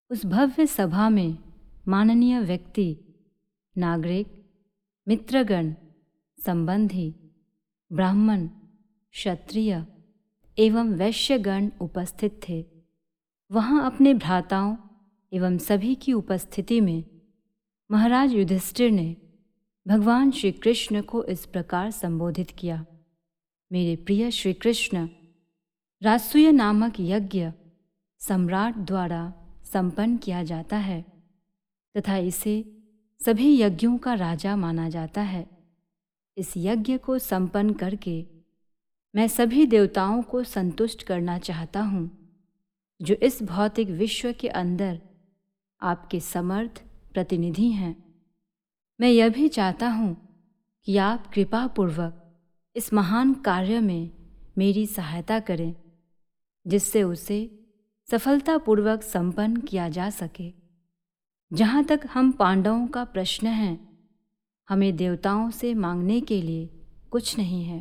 उस भव्य सभा में माननीय व्यक्ति, नागरिक, मित्रगण, संबंधी, ब्राह्मण, क्षत्रिय एवं वैश्यगण उपस्थित थे। वहाँ अपने भ्राताओं एवं सभी की उपस्थिति में महाराज युधिष्ठिर ने भगवान श्री कृष्ण को इस प्रकार संबोधित किया। मेरे प्रिय श्री कृष्ण, राजसूय नामक यज्ञ सम्राट द्वारा संपन्न किया जाता है तथा इसे सभी यज्ञों का राजा माना जाता है। इस यज्ञ को संपन्न करके मैं सभी देवताओं को संतुष्ट करना चाहता हूँ, जो इस भौतिक विश्व के अंदर आपके समर्थ प्रतिनिधि हैं। मैं यह भी चाहता हूँ कि आप कृपापूर्वक इस महान कार्य में मेरी सहायता करें, जिससे उसे सफलतापूर्वक संपन्न किया जा सके। जहाँ तक हम पांडवों का प्रश्न है, हमें देवताओं से मांगने के लिए कुछ नहीं है।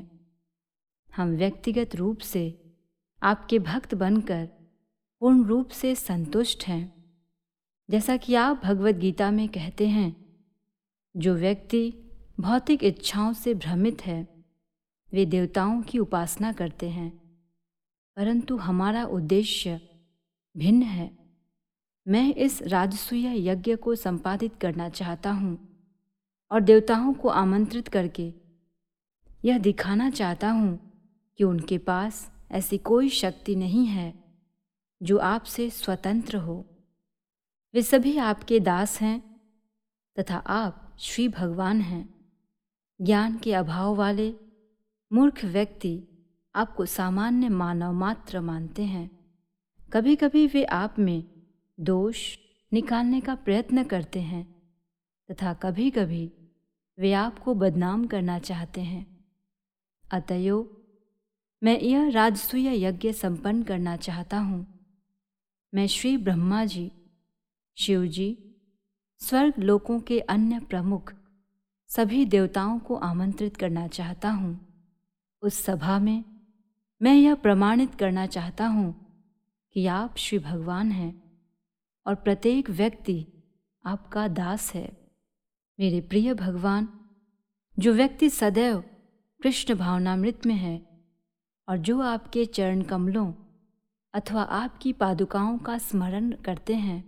हम व्यक्तिगत रूप से आपके भक्त बनकर पूर्ण रूप से संतुष्ट हैं। जैसा कि आप भगवद गीता में कहते हैं, जो व्यक्ति भौतिक इच्छाओं से भ्रमित है वे देवताओं की उपासना करते हैं, परंतु हमारा उद्देश्य भिन्न है। मैं इस राजसूय यज्ञ को संपादित करना चाहता हूँ और देवताओं को आमंत्रित करके यह दिखाना चाहता हूँ कि उनके पास ऐसी कोई शक्ति नहीं है जो आपसे स्वतंत्र हो। वे सभी आपके दास हैं तथा आप श्री भगवान हैं। ज्ञान के अभाव वाले मूर्ख व्यक्ति आपको सामान्य मानव मात्र मानते हैं। कभी कभी वे आप में दोष निकालने का प्रयत्न करते हैं तथा कभी कभी वे आपको बदनाम करना चाहते हैं। अतएव मैं यह राजसूय यज्ञ संपन्न करना चाहता हूँ। मैं श्री ब्रह्मा जी, शिव जी, स्वर्ग लोकों के अन्य प्रमुख सभी देवताओं को आमंत्रित करना चाहता हूँ। उस सभा में मैं यह प्रमाणित करना चाहता हूँ कि आप श्री भगवान हैं और प्रत्येक व्यक्ति आपका दास है। मेरे प्रिय भगवान, जो व्यक्ति सदैव कृष्ण भावनामृत में है और जो आपके चरण कमलों अथवा आपकी पादुकाओं का स्मरण करते हैं,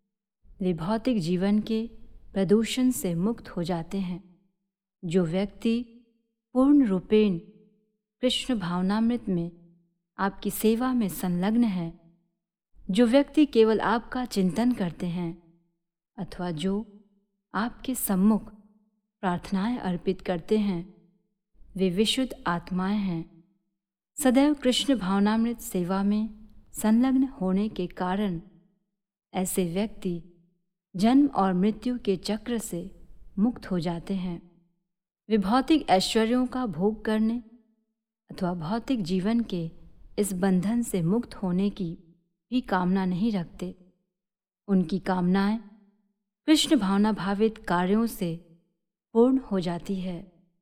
वे भौतिक जीवन के प्रदूषण से मुक्त हो जाते हैं। जो व्यक्ति पूर्ण रूपेण कृष्ण भावनामृत में आपकी सेवा में संलग्न है, जो व्यक्ति केवल आपका चिंतन करते हैं अथवा जो आपके सम्मुख प्रार्थनाएं अर्पित करते हैं, वे विशुद्ध आत्माएं हैं। सदैव कृष्ण भावनामृत सेवा में संलग्न होने के कारण ऐसे व्यक्ति जन्म और मृत्यु के चक्र से मुक्त हो जाते हैं। वे भौतिक ऐश्वर्यों का भोग करने अथवा भौतिक जीवन के इस बंधन से मुक्त होने की भी कामना नहीं रखते। उनकी कामनाएं कृष्ण भावना भावित कार्यों से पूर्ण हो जाती है।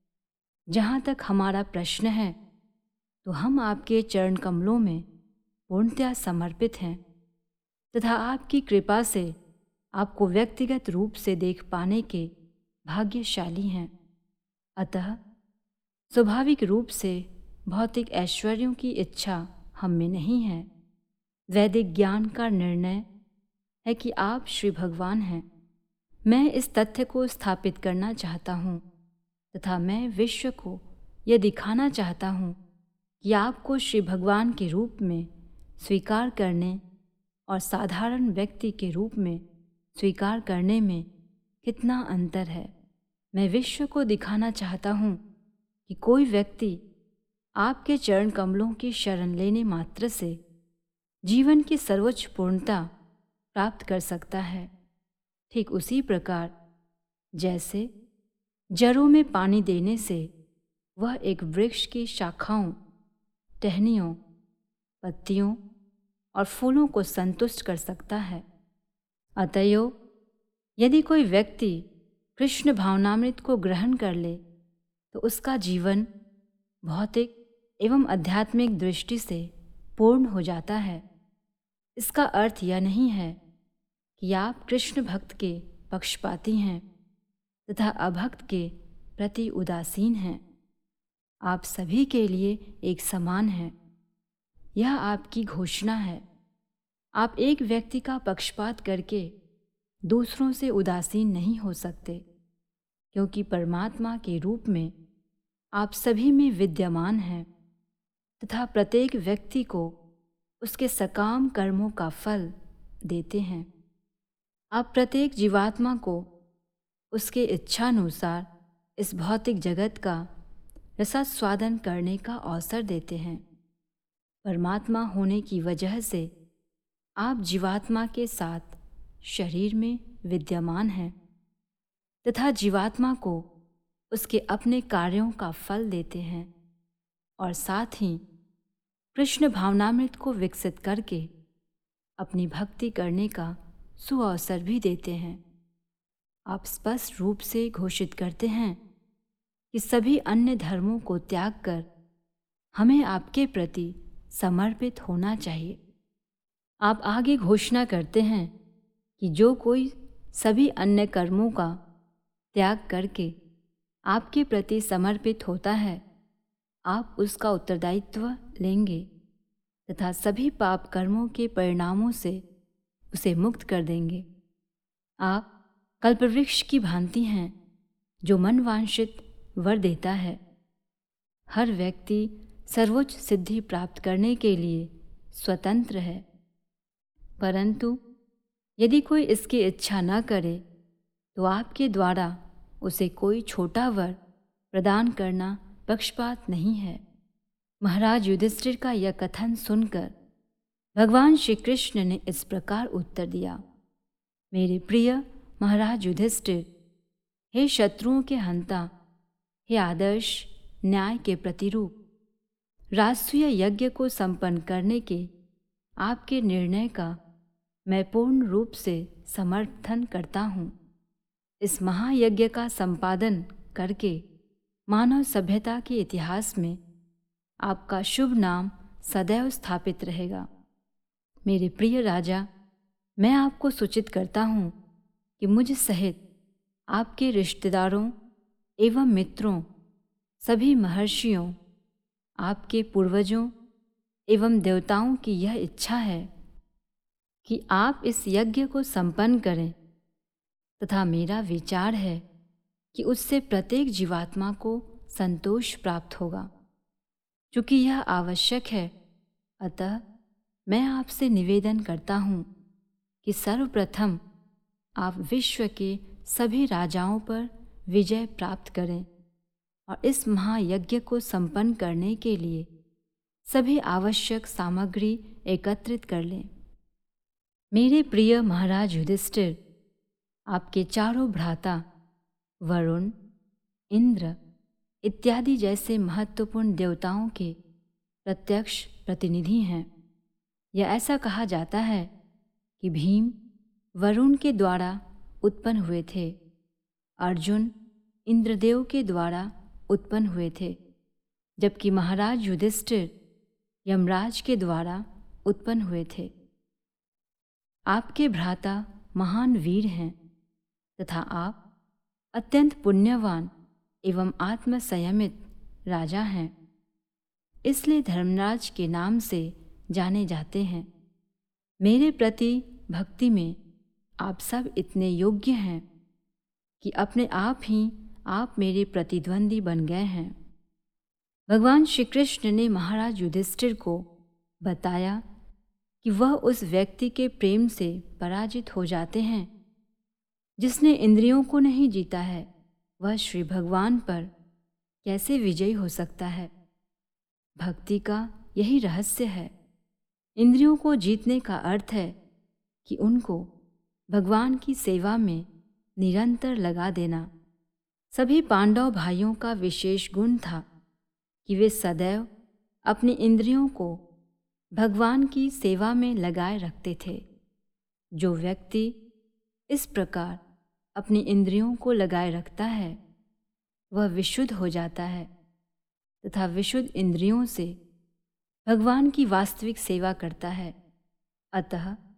जहाँ तक हमारा प्रश्न है, तो हम आपके चरण कमलों में पूर्णतया समर्पित हैं तथा आपकी कृपा से आपको व्यक्तिगत रूप से देख पाने के भाग्यशाली हैं। अतः स्वाभाविक रूप से भौतिक ऐश्वर्यों की इच्छा हम में नहीं है। वैदिक ज्ञान का निर्णय है कि आप श्री भगवान हैं। मैं इस तथ्य को स्थापित करना चाहता हूँ तथा मैं विश्व को यह दिखाना चाहता हूँ कि आपको श्री भगवान के रूप में स्वीकार करने और साधारण व्यक्ति के रूप में स्वीकार करने में कितना अंतर है। मैं विश्व को दिखाना चाहता हूँ कि कोई व्यक्ति आपके चरण कमलों की शरण लेने मात्र से जीवन की सर्वोच्च पूर्णता प्राप्त कर सकता है। ठीक उसी प्रकार जैसे जड़ों में पानी देने से वह एक वृक्ष की शाखाओं, टहनियों, पत्तियों और फूलों को संतुष्ट कर सकता है। अतएव यदि कोई व्यक्ति कृष्ण भावनामृत को ग्रहण कर ले तो उसका जीवन भौतिक एवं आध्यात्मिक दृष्टि से पूर्ण हो जाता है। इसका अर्थ यह नहीं है कि आप कृष्ण भक्त के पक्षपाती हैं तथा अभक्त के प्रति उदासीन हैं। आप सभी के लिए एक समान हैं। यह आपकी घोषणा है। आप एक व्यक्ति का पक्षपात करके दूसरों से उदासीन नहीं हो सकते, क्योंकि परमात्मा के रूप में आप सभी में विद्यमान हैं तथा प्रत्येक व्यक्ति को उसके सकाम कर्मों का फल देते हैं। आप प्रत्येक जीवात्मा को उसके इच्छानुसार इस भौतिक जगत का रसास्वादन करने का अवसर देते हैं। परमात्मा होने की वजह से आप जीवात्मा के साथ शरीर में विद्यमान हैं तथा जीवात्मा को उसके अपने कार्यों का फल देते हैं और साथ ही कृष्ण भावनामृत को विकसित करके अपनी भक्ति करने का सुअवसर भी देते हैं। आप स्पष्ट रूप से घोषित करते हैं कि सभी अन्य धर्मों को त्याग कर हमें आपके प्रति समर्पित होना चाहिए। आप आगे घोषणा करते हैं कि जो कोई सभी अन्य कर्मों का त्याग करके आपके प्रति समर्पित होता है, आप उसका उत्तरदायित्व लेंगे तथा सभी पाप कर्मों के परिणामों से उसे मुक्त कर देंगे। आप कल्पवृक्ष की भांति हैं जो मनवांछित वर देता है। हर व्यक्ति सर्वोच्च सिद्धि प्राप्त करने के लिए स्वतंत्र है, परंतु यदि कोई इसकी इच्छा न करे तो आपके द्वारा उसे कोई छोटा वर प्रदान करना पक्षपात नहीं है। महाराज युधिष्ठिर का यह कथन सुनकर भगवान श्री कृष्ण ने इस प्रकार उत्तर दिया, मेरे प्रिय महाराज युधिष्ठिर, हे शत्रुओं के हंता, हे आदर्श न्याय के प्रतिरूप, राजसूय यज्ञ को संपन्न करने के आपके निर्णय का मैं पूर्ण रूप से समर्थन करता हूँ। इस महायज्ञ का संपादन करके मानव सभ्यता के इतिहास में आपका शुभ नाम सदैव स्थापित रहेगा। मेरे प्रिय राजा, मैं आपको सूचित करता हूँ कि मुझ सहित आपके रिश्तेदारों एवं मित्रों, सभी महर्षियों, आपके पूर्वजों एवं देवताओं की यह इच्छा है कि आप इस यज्ञ को संपन्न करें तथा मेरा विचार है कि उससे प्रत्येक जीवात्मा को संतोष प्राप्त होगा। चूँकि यह आवश्यक है, अतः मैं आपसे निवेदन करता हूँ कि सर्वप्रथम आप विश्व के सभी राजाओं पर विजय प्राप्त करें और इस महायज्ञ को संपन्न करने के लिए सभी आवश्यक सामग्री एकत्रित कर लें। मेरे प्रिय महाराज युधिष्ठिर, आपके चारों भ्राता वरुण, इंद्र इत्यादि जैसे महत्वपूर्ण देवताओं के प्रत्यक्ष प्रतिनिधि हैं। यह ऐसा कहा जाता है कि भीम वरुण के द्वारा उत्पन्न हुए थे, अर्जुन इंद्रदेव के द्वारा उत्पन्न हुए थे, जबकि महाराज युधिष्ठिर यमराज के द्वारा उत्पन्न हुए थे। आपके भ्राता महान वीर हैं तथा आप अत्यंत पुण्यवान एवं आत्मसंयमित राजा हैं, इसलिए धर्मराज के नाम से जाने जाते हैं। मेरे प्रति भक्ति में आप सब इतने योग्य हैं कि अपने आप ही आप मेरे प्रतिद्वंदी बन गए हैं। भगवान श्री कृष्ण ने महाराज युधिष्ठिर को बताया कि वह उस व्यक्ति के प्रेम से पराजित हो जाते हैं जिसने इंद्रियों को नहीं जीता है। वह श्री भगवान पर कैसे विजयी हो सकता है? भक्ति का यही रहस्य है। इंद्रियों को जीतने का अर्थ है कि उनको भगवान की सेवा में निरंतर लगा देना। सभी पांडव भाइयों का विशेष गुण था कि वे सदैव अपनी इंद्रियों को भगवान की सेवा में लगाए रखते थे। जो व्यक्ति इस प्रकार अपनी इंद्रियों को लगाए रखता है वह विशुद्ध हो जाता है तथा विशुद्ध इंद्रियों से भगवान की वास्तविक सेवा करता है। अतः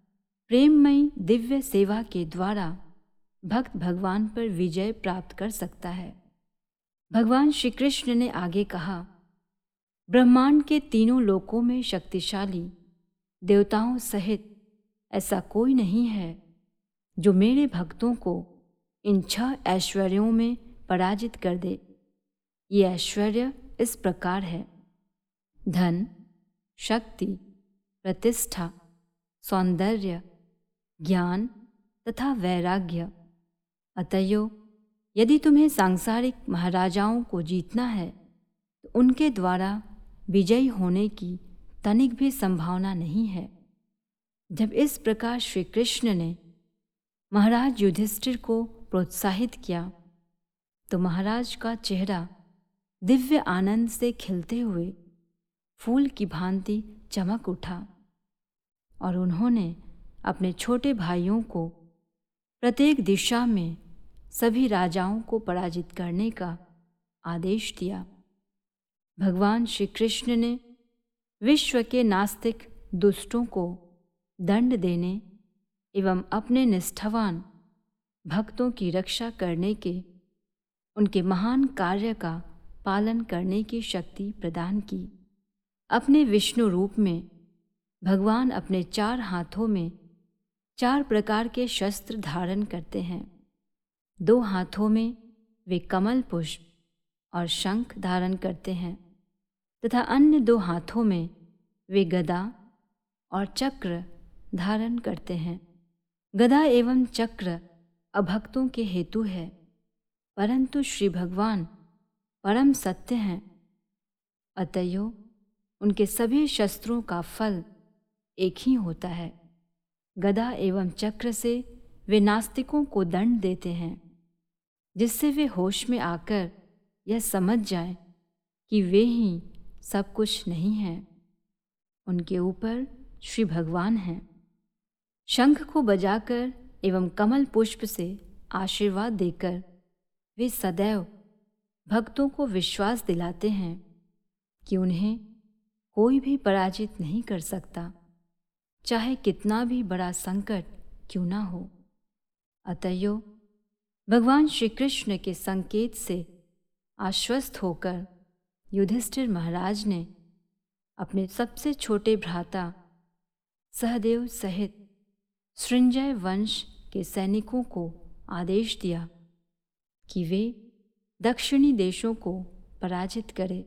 प्रेममयी दिव्य सेवा के द्वारा भक्त भगवान पर विजय प्राप्त कर सकता है। भगवान श्री कृष्ण ने आगे कहा, ब्रह्मांड के तीनों लोकों में शक्तिशाली देवताओं सहित ऐसा कोई नहीं है जो मेरे भक्तों को इन 6 ऐश्वर्यों में पराजित कर दे। ये ऐश्वर्य इस प्रकार है: धन, शक्ति, प्रतिष्ठा, सौंदर्य, ज्ञान तथा वैराग्य। अतएव यदि तुम्हें सांसारिक महाराजाओं को जीतना है तो उनके द्वारा विजयी होने की तनिक भी संभावना नहीं है। जब इस प्रकार श्री कृष्ण ने महाराज युधिष्ठिर को प्रोत्साहित किया तो महाराज का चेहरा दिव्य आनंद से खिलते हुए फूल की भांति चमक उठा और उन्होंने अपने छोटे भाइयों को प्रत्येक दिशा में सभी राजाओं को पराजित करने का आदेश दिया। भगवान श्री कृष्ण ने विश्व के नास्तिक दुष्टों को दंड देने एवं अपने निष्ठावान भक्तों की रक्षा करने के उनके महान कार्य का पालन करने की शक्ति प्रदान की। अपने विष्णु रूप में भगवान अपने 4 हाथों में 4 प्रकार के शस्त्र धारण करते हैं। 2 हाथों में वे कमल पुष्प और शंख धारण करते हैं तथा अन्य 2 हाथों में वे गदा और चक्र धारण करते हैं। गदा एवं चक्र अभक्तों के हेतु है, परंतु श्री भगवान परम सत्य हैं। अतएव उनके सभी शस्त्रों का फल एक ही होता है। गदा एवं चक्र से वे नास्तिकों को दंड देते हैं, जिससे वे होश में आकर यह समझ जाएं कि वे ही सब कुछ नहीं हैं, उनके ऊपर श्री भगवान हैं। शंख को बजाकर एवं कमल पुष्प से आशीर्वाद देकर वे सदैव भक्तों को विश्वास दिलाते हैं कि उन्हें कोई भी पराजित नहीं कर सकता, चाहे कितना भी बड़ा संकट क्यों ना हो। अतएव भगवान श्री कृष्ण के संकेत से आश्वस्त होकर युधिष्ठिर महाराज ने अपने सबसे छोटे भ्राता सहदेव सहित सृंजय वंश के सैनिकों को आदेश दिया कि वे दक्षिणी देशों को पराजित करें।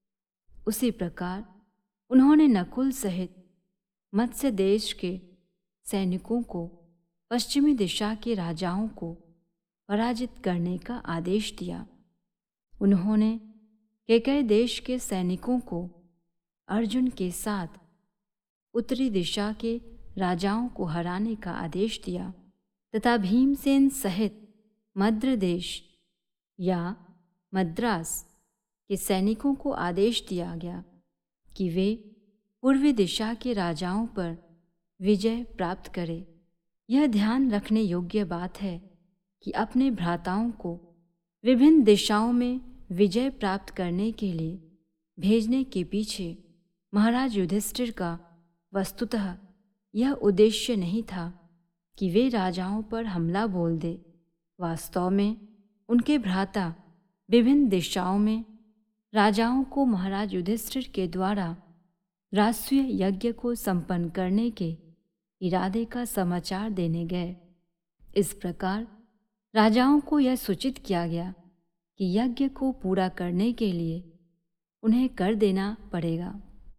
उसी प्रकार उन्होंने नकुल सहित मत्स्य देश के सैनिकों को पश्चिमी दिशा के राजाओं को पराजित करने का आदेश दिया। उन्होंने केकय देश के सैनिकों को अर्जुन के साथ उत्तरी दिशा के राजाओं को हराने का आदेश दिया तथा भीमसेन सहित मद्र देश या मद्रास के सैनिकों को आदेश दिया गया कि वे पूर्वी दिशा के राजाओं पर विजय प्राप्त करें। यह ध्यान रखने योग्य बात है कि अपने भ्राताओं को विभिन्न दिशाओं में विजय प्राप्त करने के लिए भेजने के पीछे महाराज युधिष्ठिर का वस्तुतः यह उद्देश्य नहीं था कि वे राजाओं पर हमला बोल दे। वास्तव में उनके भ्राता विभिन्न दिशाओं में राजाओं को महाराज युधिष्ठिर के द्वारा राष्ट्रीय यज्ञ को संपन्न करने के इरादे का समाचार देने गए। इस प्रकार राजाओं को यह सूचित किया गया कि यज्ञ को पूरा करने के लिए उन्हें कर देना पड़ेगा।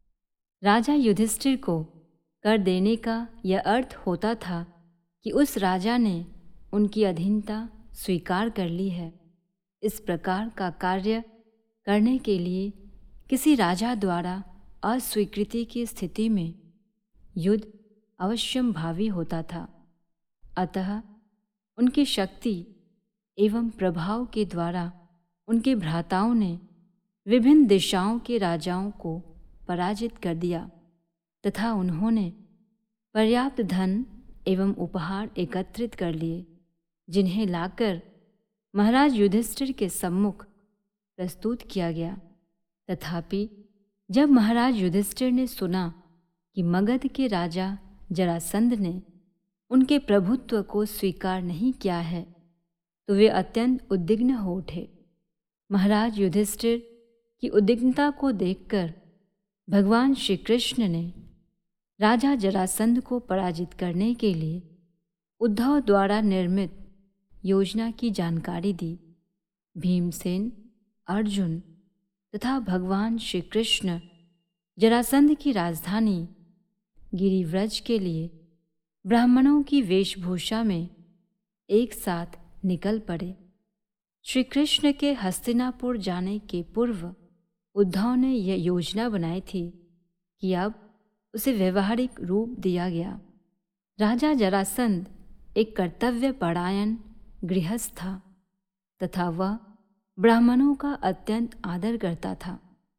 राजा युधिष्ठिर को कर देने का यह अर्थ होता था कि उस राजा ने उनकी अधीनता स्वीकार कर ली है। इस प्रकार का कार्य करने के लिए किसी राजा द्वारा अस्वीकृति की स्थिति में युद्ध अवश्यंभावी होता था। अतः उनकी शक्ति एवं प्रभाव के द्वारा उनके भ्राताओं ने विभिन्न दिशाओं के राजाओं को पराजित कर दिया तथा उन्होंने पर्याप्त धन एवं उपहार एकत्रित कर लिए, जिन्हें लाकर महाराज युधिष्ठिर के सम्मुख प्रस्तुत किया गया। तथापि जब महाराज युधिष्ठिर ने सुना कि मगध के राजा जरासंध ने उनके प्रभुत्व को स्वीकार नहीं किया है, तो वे अत्यंत उद्विग्न हो उठे। महाराज युधिष्ठिर की उद्विग्नता को देखकर भगवान श्री कृष्ण ने राजा जरासंध को पराजित करने के लिए उद्धव द्वारा निर्मित योजना की जानकारी दी। भीमसेन, अर्जुन तथा भगवान श्री कृष्ण जरासंध की राजधानी गिरिव्रज के लिए ब्राह्मणों की वेशभूषा में एक साथ निकल पड़े। श्री कृष्ण के हस्तिनापुर जाने के पूर्व उद्धव ने यह योजना बनाई थी कि अब उसे व्यवहारिक रूप दिया गया। राजा जरासंध एक कर्तव्यपरायण गृहस्थ था तथा वह ब्राह्मणों का अत्यंत आदर करता था।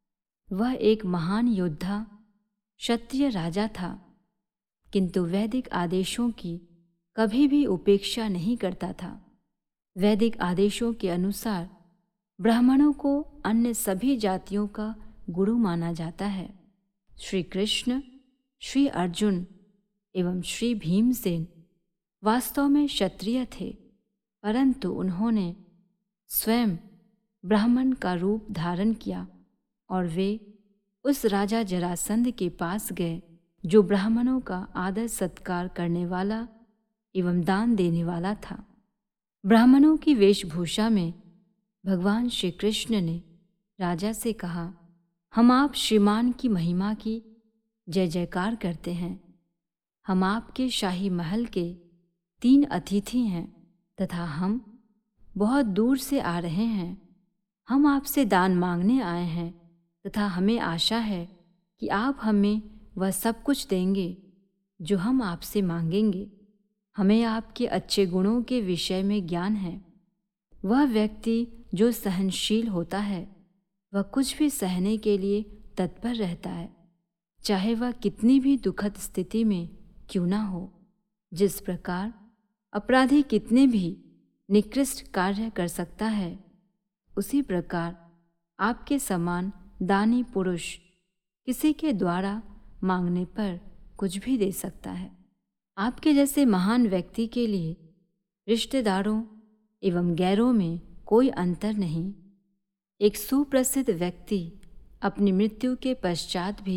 वह एक महान योद्धा क्षत्रिय राजा था, किंतु वैदिक आदेशों की कभी भी उपेक्षा नहीं करता था। वैदिक आदेशों के अनुसार ब्राह्मणों को अन्य सभी जातियों का गुरु माना जाता है। श्री कृष्ण, श्री अर्जुन एवं श्री भीमसेन वास्तव में क्षत्रिय थे, परंतु उन्होंने स्वयं ब्राह्मण का रूप धारण किया और वे उस राजा जरासंध के पास गए जो ब्राह्मणों का आदर सत्कार करने वाला एवं दान देने वाला था। ब्राह्मणों की वेशभूषा में भगवान श्री कृष्ण ने राजा से कहा, हम आप श्रीमान की महिमा की जय जयकार करते हैं। हम आपके शाही महल के 3 अतिथि हैं तथा हम बहुत दूर से आ रहे हैं। हम आपसे दान मांगने आए हैं तथा हमें आशा है कि आप हमें वह सब कुछ देंगे जो हम आपसे मांगेंगे। हमें आपके अच्छे गुणों के विषय में ज्ञान है। वह व्यक्ति जो सहनशील होता है वह कुछ भी सहने के लिए तत्पर रहता है, चाहे वह कितनी भी दुखद स्थिति में क्यों ना हो। जिस प्रकार अपराधी कितने भी निकृष्ट कार्य कर सकता है, उसी प्रकार आपके समान दानी पुरुष किसी के द्वारा मांगने पर कुछ भी दे सकता है। आपके जैसे महान व्यक्ति के लिए रिश्तेदारों एवं गैरों में कोई अंतर नहीं। एक सुप्रसिद्ध व्यक्ति अपनी मृत्यु के पश्चात भी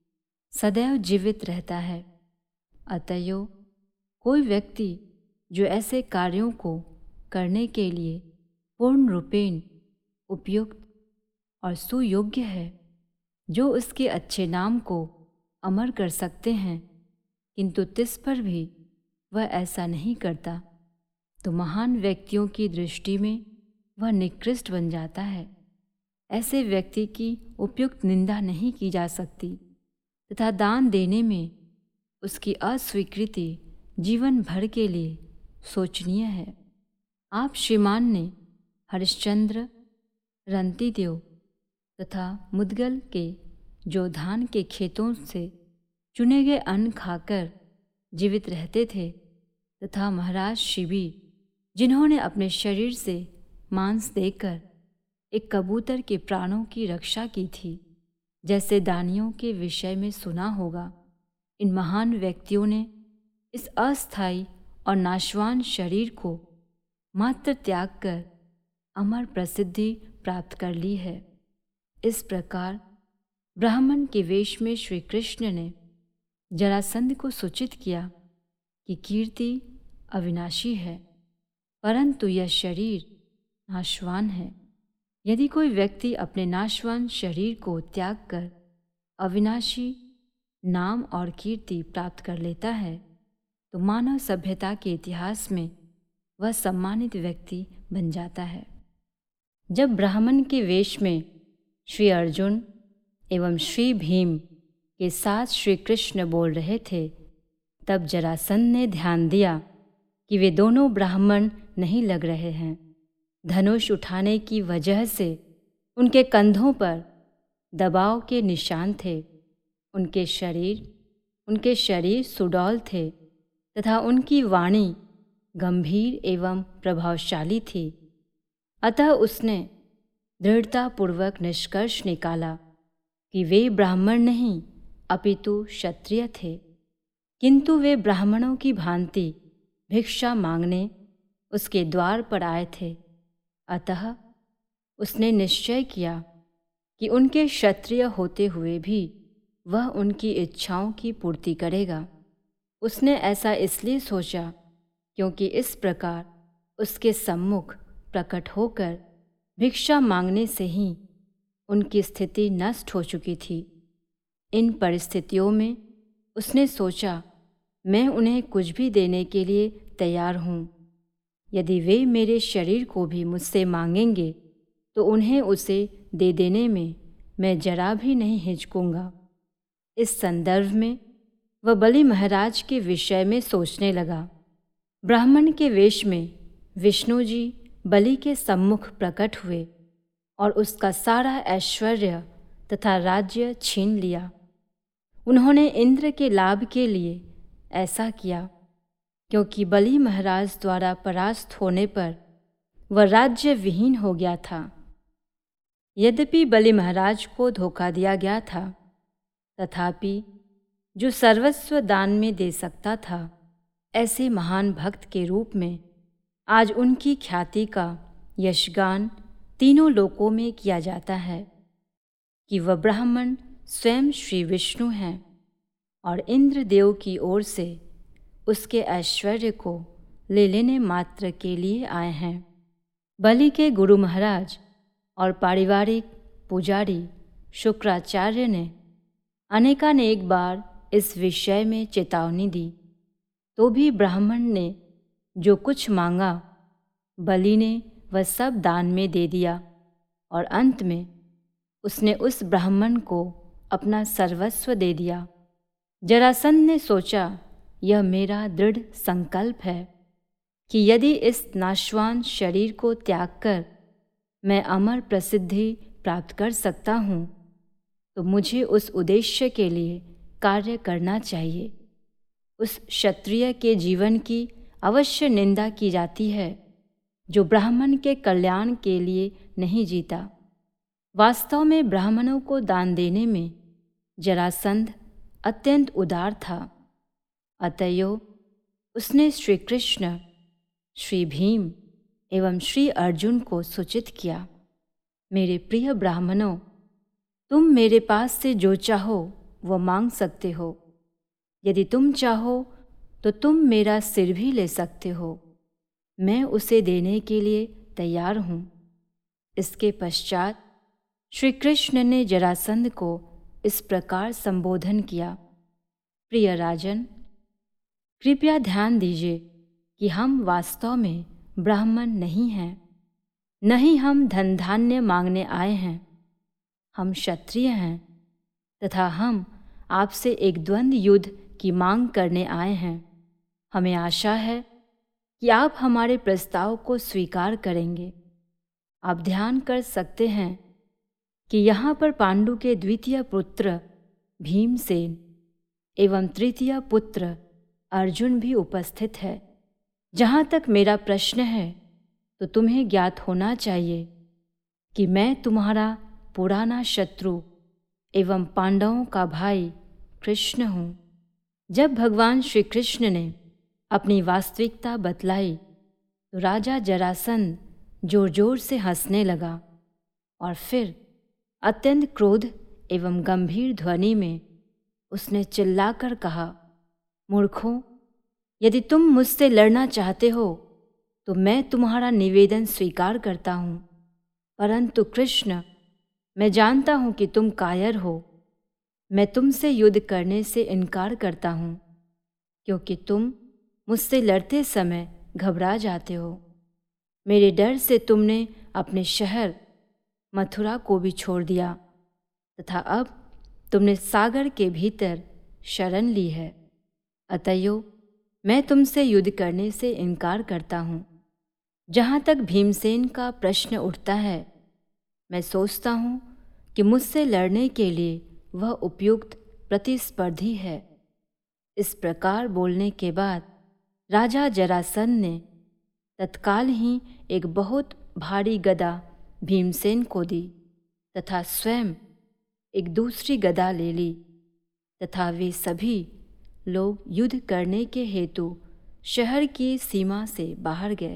सदैव जीवित रहता है। अतएव कोई व्यक्ति जो ऐसे कार्यों को करने के लिए पूर्ण रूपेण उपयुक्त और सुयोग्य है, जो उसके अच्छे नाम को अमर कर सकते हैं, किंतु तिस पर भी वह ऐसा नहीं करता, तो महान व्यक्तियों की दृष्टि में वह निकृष्ट बन जाता है। ऐसे व्यक्ति की उपयुक्त निंदा नहीं की जा सकती तथा दान देने में उसकी अस्वीकृति जीवन भर के लिए शोचनीय है। आप श्रीमान ने हरिश्चंद्र, रंतिदेव तथा मुदगल के जो धान के खेतों से चुने गए अन्न खाकर जीवित रहते थे तथा महाराज शिबी जिन्होंने अपने शरीर से मांस देकर एक कबूतर के प्राणों की रक्षा की थी, जैसे दानियों के विषय में सुना होगा। इन महान व्यक्तियों ने इस अस्थायी और नाशवान शरीर को मात्र त्याग कर अमर प्रसिद्धि प्राप्त कर ली है। इस प्रकार ब्राह्मण के वेश में श्री कृष्ण ने जरासंध को सूचित किया कि कीर्ति अविनाशी है, परंतु यह शरीर नाशवान है। यदि कोई व्यक्ति अपने नाशवान शरीर को त्याग कर अविनाशी नाम और कीर्ति प्राप्त कर लेता है, तो मानव सभ्यता के इतिहास में वह सम्मानित व्यक्ति बन जाता है। जब ब्राह्मण के वेश में श्री अर्जुन एवं श्री भीम के साथ श्री कृष्ण बोल रहे थे, तब जरासंध ने ध्यान दिया कि वे दोनों ब्राह्मण नहीं लग रहे हैं। धनुष उठाने की वजह से उनके कंधों पर दबाव के निशान थे। उनके शरीर सुडौल थे तथा उनकी वाणी गंभीर एवं प्रभावशाली थी। अतः उसने दृढ़तापूर्वक निष्कर्ष निकाला कि वे ब्राह्मण नहीं अपितु क्षत्रिय थे, किंतु वे ब्राह्मणों की भांति भिक्षा मांगने उसके द्वार पर आए थे। अतः उसने निश्चय किया कि उनके क्षत्रिय होते हुए भी वह उनकी इच्छाओं की पूर्ति करेगा। उसने ऐसा इसलिए सोचा क्योंकि इस प्रकार उसके सम्मुख प्रकट होकर भिक्षा मांगने से ही उनकी स्थिति नष्ट हो चुकी थी। इन परिस्थितियों में उसने सोचा, मैं उन्हें कुछ भी देने के लिए तैयार हूँ। यदि वे मेरे शरीर को भी मुझसे मांगेंगे तो उन्हें उसे दे देने में मैं जरा भी नहीं हिचकूंगा। इस संदर्भ में वह बलि महाराज के विषय में सोचने लगा। ब्राह्मण के वेश में विष्णु जी बलि के सम्मुख प्रकट हुए और उसका सारा ऐश्वर्य तथा राज्य छीन लिया। उन्होंने इंद्र के लाभ के लिए ऐसा किया क्योंकि बलि महाराज द्वारा परास्त होने पर वह राज्य विहीन हो गया था। यद्यपि बलि महाराज को धोखा दिया गया था, तथापि जो सर्वस्व दान में दे सकता था, ऐसे महान भक्त के रूप में आज उनकी ख्याति का यशगान तीनों लोकों में किया जाता है कि वह ब्राह्मण स्वयं श्री विष्णु हैं और इंद्रदेव की ओर से उसके ऐश्वर्य को ले लेने मात्र के लिए आए हैं। बलि के गुरु महाराज और पारिवारिक पुजारी शुक्राचार्य ने अनेकानेक बार इस विषय में चेतावनी दी, तो भी ब्राह्मण ने जो कुछ मांगा बलि ने वह सब दान में दे दिया और अंत में उसने उस ब्राह्मण को अपना सर्वस्व दे दिया। जरासंध ने सोचा, यह मेरा दृढ़ संकल्प है कि यदि इस नाशवान शरीर को त्याग कर मैं अमर प्रसिद्धि प्राप्त कर सकता हूँ तो मुझे उस उद्देश्य के लिए कार्य करना चाहिए। उस क्षत्रिय के जीवन की अवश्य निंदा की जाती है जो ब्राह्मण के कल्याण के लिए नहीं जीता। वास्तव में ब्राह्मणों को दान देने में जरासंध अत्यंत उदार था। अतएव उसने श्री कृष्ण, श्री भीम एवं श्री अर्जुन को सूचित किया, मेरे प्रिय ब्राह्मणों, तुम मेरे पास से जो चाहो वह मांग सकते हो। यदि तुम चाहो तो तुम मेरा सिर भी ले सकते हो, मैं उसे देने के लिए तैयार हूँ। इसके पश्चात श्री कृष्ण ने जरासंध को इस प्रकार संबोधन किया, प्रिय राजन, कृपया ध्यान दीजिए कि हम वास्तव में ब्राह्मण नहीं हैं, न ही हम धन धान्य मांगने आए हैं। हम क्षत्रिय हैं तथा हम आपसे एक द्वंद्व युद्ध की मांग करने आए हैं। हमें आशा है कि आप हमारे प्रस्ताव को स्वीकार करेंगे। आप ध्यान कर सकते हैं कि यहाँ पर पांडु के द्वितीय पुत्र भीमसेन एवं तृतीय पुत्र अर्जुन भी उपस्थित है। जहाँ तक मेरा प्रश्न है तो तुम्हें ज्ञात होना चाहिए कि मैं तुम्हारा पुराना शत्रु एवं पांडवों का भाई कृष्ण हूँ। जब भगवान श्री कृष्ण ने अपनी वास्तविकता बतलाई तो राजा जरासंध जोर जोर से हंसने लगा और फिर अत्यंत क्रोध एवं गंभीर ध्वनि में उसने चिल्लाकर कहा, मूर्खों, यदि तुम मुझसे लड़ना चाहते हो तो मैं तुम्हारा निवेदन स्वीकार करता हूँ, परंतु कृष्ण, मैं जानता हूँ कि तुम कायर हो। मैं तुमसे युद्ध करने से इनकार करता हूँ क्योंकि तुम मुझसे लड़ते समय घबरा जाते हो। मेरे डर से तुमने अपने शहर मथुरा को भी छोड़ दिया तथा अब तुमने सागर के भीतर शरण ली है। अतएव मैं तुमसे युद्ध करने से इनकार करता हूँ। जहाँ तक भीमसेन का प्रश्न उठता है, मैं सोचता हूँ कि मुझसे लड़ने के लिए वह उपयुक्त प्रतिस्पर्धी है। इस प्रकार बोलने के बाद राजा जरासंध ने तत्काल ही एक बहुत भारी गदा भीमसेन को दी तथा स्वयं एक दूसरी गदा ले ली तथा वे सभी लोग युद्ध करने के हेतु शहर की सीमा से बाहर गए।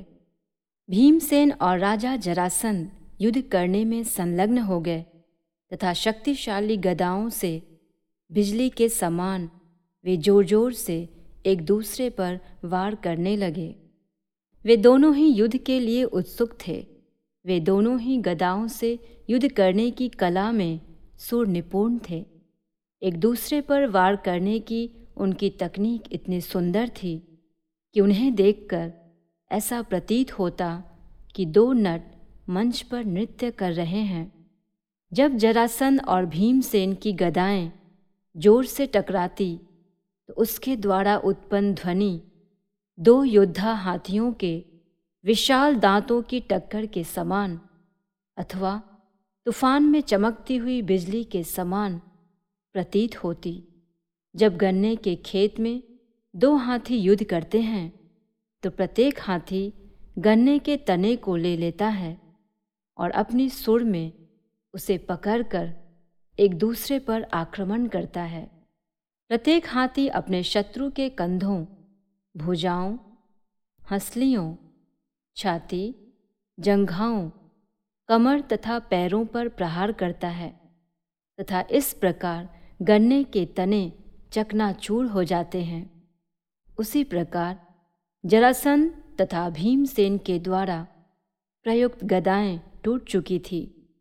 भीमसेन और राजा जरासंध युद्ध करने में संलग्न हो गए तथा शक्तिशाली गदाओं से बिजली के समान वे जोर जोर से एक दूसरे पर वार करने लगे। वे दोनों ही युद्ध के लिए उत्सुक थे। वे दोनों ही गदाओं से युद्ध करने की कला में सुर निपुण थे। एक दूसरे पर वार करने की उनकी तकनीक इतनी सुंदर थी कि उन्हें देखकर ऐसा प्रतीत होता कि दो नट मंच पर नृत्य कर रहे हैं। जब जरासंध और भीमसेन की गदाएं जोर से टकराती तो उसके द्वारा उत्पन्न ध्वनि दो योद्धा हाथियों के विशाल दांतों की टक्कर के समान अथवा तूफान में चमकती हुई बिजली के समान प्रतीत होती। जब गन्ने के खेत में दो हाथी युद्ध करते हैं तो प्रत्येक हाथी गन्ने के तने को ले लेता है और अपनी सुर में उसे पकड़कर एक दूसरे पर आक्रमण करता है। प्रत्येक हाथी अपने शत्रु के कंधों, भुजाओं, हंसलियों, छाती, जंघाओं, कमर तथा पैरों पर प्रहार करता है तथा इस प्रकार गन्ने के तने चकनाचूर हो जाते हैं। उसी प्रकार जरासंध तथा भीमसेन के द्वारा प्रयुक्त गदाएं टूट चुकी थी।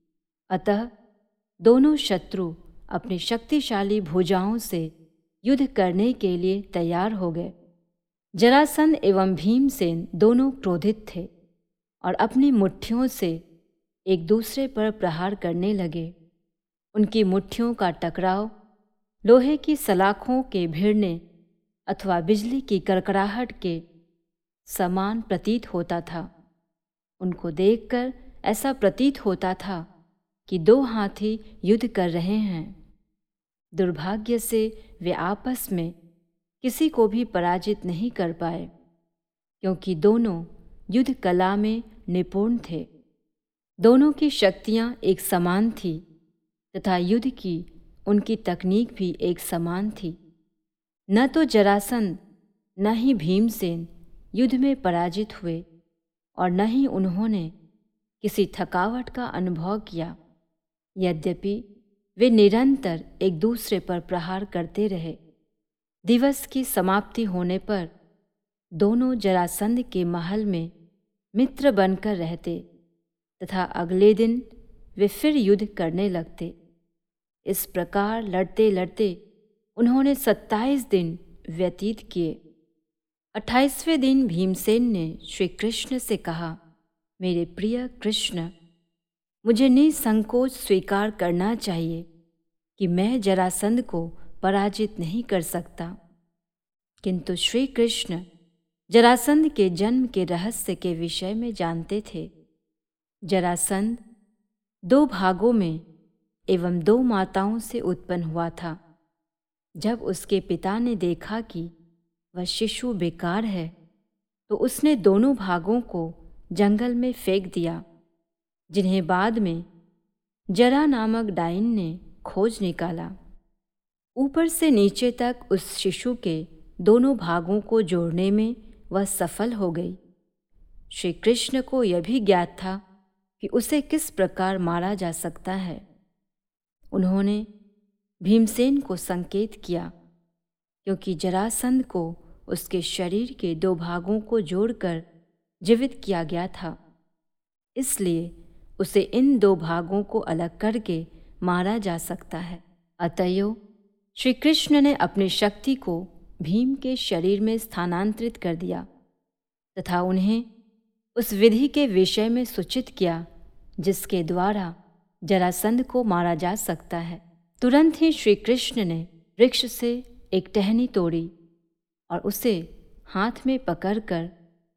अतः दोनों शत्रु अपनी शक्तिशाली भुजाओं से युद्ध करने के लिए तैयार हो गए। जरासंध एवं भीमसेन दोनों क्रोधित थे और अपनी मुट्ठियों से एक दूसरे पर प्रहार करने लगे। उनकी मुट्ठियों का टकराव लोहे की सलाखों के भिड़ने अथवा बिजली की कड़कड़ाहट के समान प्रतीत होता था। उनको देखकर ऐसा प्रतीत होता था कि दो हाथी युद्ध कर रहे हैं। दुर्भाग्य से वे आपस में किसी को भी पराजित नहीं कर पाए, क्योंकि दोनों युद्ध कला में निपुण थे। दोनों की शक्तियां एक समान थी तथा युद्ध की उनकी तकनीक भी एक समान थी। न तो जरासंध न ही भीमसेन युद्ध में पराजित हुए और न ही उन्होंने किसी थकावट का अनुभव किया। यद्यपि वे निरंतर एक दूसरे पर प्रहार करते रहे। दिवस की समाप्ति होने पर दोनों जरासंध के महल में मित्र बनकर रहते तथा अगले दिन वे फिर युद्ध करने लगते। इस प्रकार लड़ते लड़ते उन्होंने 27 दिन व्यतीत किए। 28वें दिन भीमसेन ने श्री कृष्ण से कहा, मेरे प्रिय कृष्ण, मुझे निसंकोच स्वीकार करना चाहिए कि मैं जरासंध को पराजित नहीं कर सकता। किंतु श्री कृष्ण जरासंध के जन्म के रहस्य के विषय में जानते थे। जरासंध 2 भागों में एवं 2 माताओं से उत्पन्न हुआ था। जब उसके पिता ने देखा कि वह शिशु बेकार है तो उसने दोनों भागों को जंगल में फेंक दिया, जिन्हें बाद में जरा नामक डाइन ने खोज निकाला। ऊपर से नीचे तक उस शिशु के दोनों भागों को जोड़ने में वह सफल हो गई। श्री कृष्ण को यह भी ज्ञात था कि उसे किस प्रकार मारा जा सकता है। उन्होंने भीमसेन को संकेत किया, क्योंकि जरासंध को उसके शरीर के 2 भागों को जोड़कर जीवित किया गया था, इसलिए उसे इन 2 भागों को अलग करके मारा जा सकता है। अतएव श्री कृष्ण ने अपनी शक्ति को भीम के शरीर में स्थानांतरित कर दिया तथा उन्हें उस विधि के विषय में सूचित किया जिसके द्वारा जरासंध को मारा जा सकता है। तुरंत ही श्री कृष्ण ने वृक्ष से एक टहनी तोड़ी और उसे हाथ में पकड़कर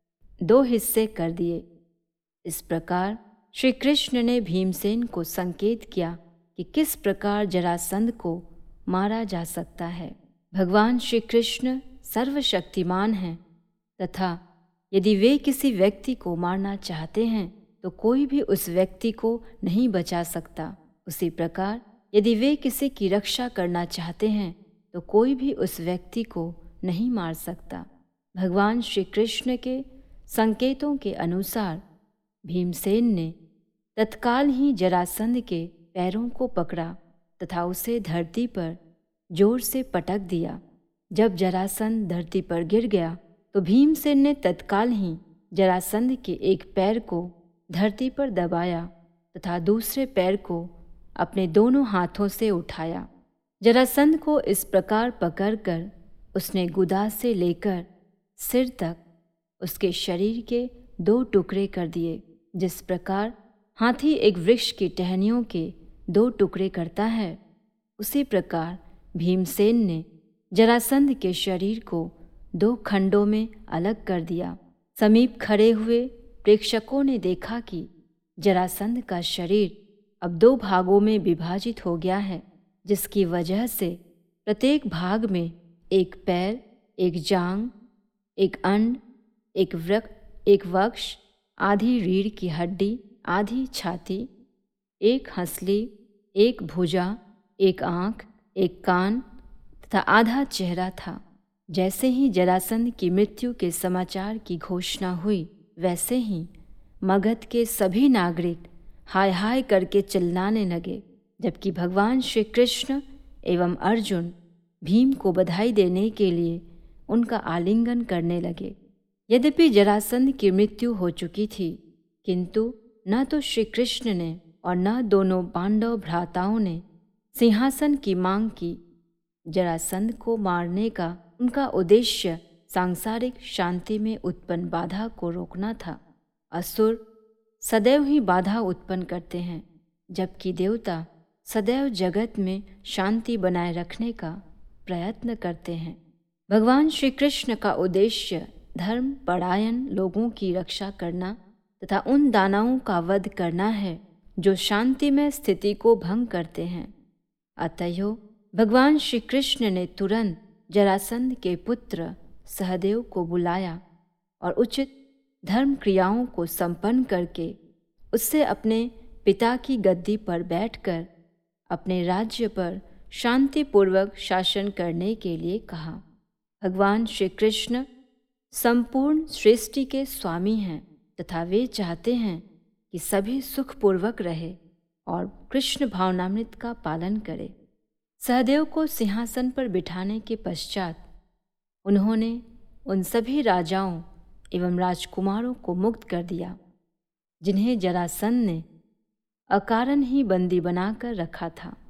2 हिस्से कर दिए। इस प्रकार श्री कृष्ण ने भीमसेन को संकेत किया कि किस प्रकार जरासंध को मारा जा सकता है। भगवान श्री कृष्ण सर्वशक्तिमान हैं तथा यदि वे किसी व्यक्ति को मारना चाहते हैं तो कोई भी उस व्यक्ति को नहीं बचा सकता। उसी प्रकार यदि वे किसी की रक्षा करना चाहते हैं तो कोई भी उस व्यक्ति को नहीं मार सकता। भगवान श्री कृष्ण के संकेतों के अनुसार भीमसेन ने तत्काल ही जरासंध के पैरों को पकड़ा तथा उसे धरती पर जोर से पटक दिया। जब जरासंध धरती पर गिर गया तो भीमसेन ने तत्काल ही जरासंध के एक पैर को धरती पर दबाया तथा दूसरे पैर को अपने दोनों हाथों से उठाया। जरासंध को इस प्रकार पकड़कर उसने गुदा से लेकर सिर तक उसके शरीर के 2 टुकड़े कर दिए। जिस प्रकार हाथी एक वृक्ष की टहनियों के 2 टुकड़े करता है, उसी प्रकार भीमसेन ने जरासंध के शरीर को 2 खंडों में अलग कर दिया। समीप खड़े हुए प्रेक्षकों ने देखा कि जरासंध का शरीर अब 2 भागों में विभाजित हो गया है, जिसकी वजह से प्रत्येक भाग में एक पैर, एक जांघ, एक अंड, एक वक्ष, आधी रीढ़ की हड्डी, आधी छाती, एक हंसली, एक भुजा, एक आँख, एक कान तथा आधा चेहरा था। जैसे ही जरासंध की मृत्यु के समाचार की घोषणा हुई, वैसे ही मगध के सभी नागरिक हाय हाय करके चिल्लाने लगे, जबकि भगवान श्री कृष्ण एवं अर्जुन भीम को बधाई देने के लिए उनका आलिंगन करने लगे। यद्यपि जरासंध की मृत्यु हो चुकी थी, किंतु न तो श्री कृष्ण ने और न दोनों पांडव भ्राताओं ने सिंहासन की मांग की। जरासंध को मारने का उनका उद्देश्य सांसारिक शांति में उत्पन्न बाधा को रोकना था। असुर सदैव ही बाधा उत्पन्न करते हैं, जबकि देवता सदैव जगत में शांति बनाए रखने का प्रयत्न करते हैं। भगवान श्री कृष्ण का उद्देश्य धर्म परायण लोगों की रक्षा करना तथा उन दानवों का वध करना है जो शांतिमय स्थिति को भंग करते हैं। अतएव भगवान श्री कृष्ण ने तुरंत जरासंध के पुत्र सहदेव को बुलाया और उचित धर्म क्रियाओं को संपन्न करके उससे अपने पिता की गद्दी पर बैठकर अपने राज्य पर शांतिपूर्वक शासन करने के लिए कहा। भगवान श्री कृष्ण संपूर्ण सृष्टि के स्वामी हैं तथा वे चाहते हैं कि सभी सुखपूर्वक रहे और कृष्ण भावनामृत का पालन करे। सहदेव को सिंहासन पर बिठाने के पश्चात उन्होंने उन सभी राजाओं एवं राजकुमारों को मुक्त कर दिया जिन्हें जरासंध ने अकारण ही बंदी बनाकर रखा था।